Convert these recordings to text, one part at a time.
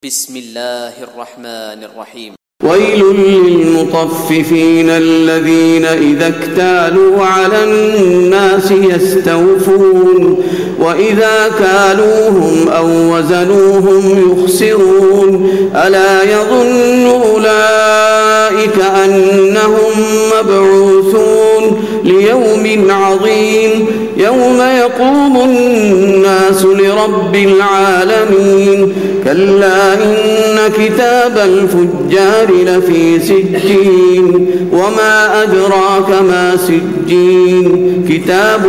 بسم الله الرحمن الرحيم. ويل للمطففين الذين إذا اكتالوا على الناس يستوفون وإذا كالوهم أو وزنوهم يخسرون ألا يظن أولئك أنهم مبعوثون ليوم عظيم يوم يقوم الناس لرب العالمين كلا إن كتاب الفجار لفي سجين وما أدراك ما سجين كتاب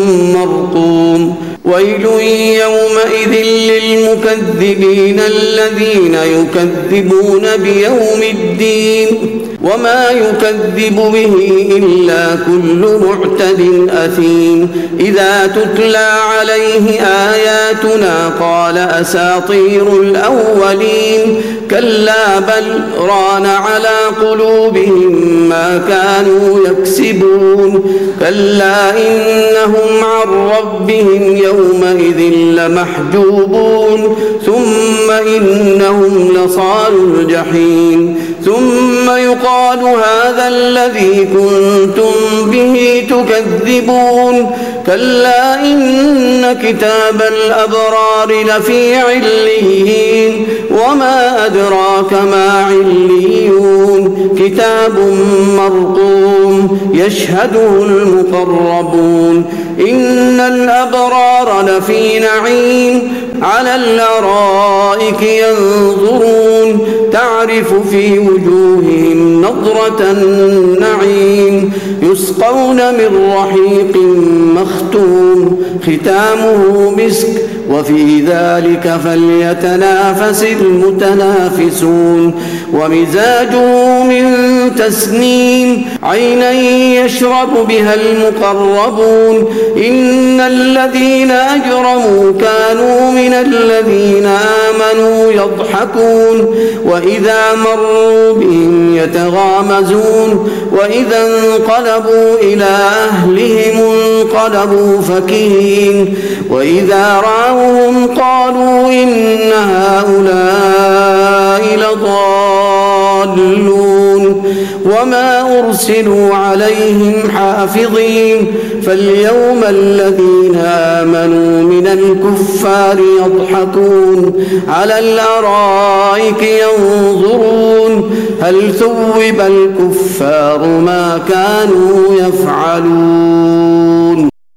مرقوم ويل يومئذ للمكذبين الذين يكذبون بيوم الدين وما يكذب به إلا كل معتد أثيم إذا تتلى عليه آياتنا قال أساطير الأولين كلا بل ران على قلوبهم ما كانوا يكسبون كلا إنهم عن ربهم يومئذ لمحجوبون ثم إنهم لصالو الجحيم ثم يقال هذا الذي كنتم به تكذبون كلا إن كتاب الأبرار لفي عليين وما أدراك ما عليون كتاب مرقوم يشهده المقربون إن الأبرار لفي نعيم على الأرائك ينظرون تعرف في وجوههم نضرة النعيم يسقون من رحيق مختوم ختامه مسك وفي ذلك فليتنافس المتنافسون ومزاجه من تسنيم عينا يشرب بها المقربون إن الذين أجرموا كانوا من الذين آمنوا يضحكون وإذا مروا بهم يتغامزون وإذا انقلبوا إلى أهلهم انقلبوا فكهين وإذا رأوهم قالوا إن هؤلاء لضالون وما أرسلوا عليهم حافظين فاليوم الذين آمنوا من الكفار يضحكون على الأرائك ينظرون هل ثوب الكفار ما كانوا يفعلون.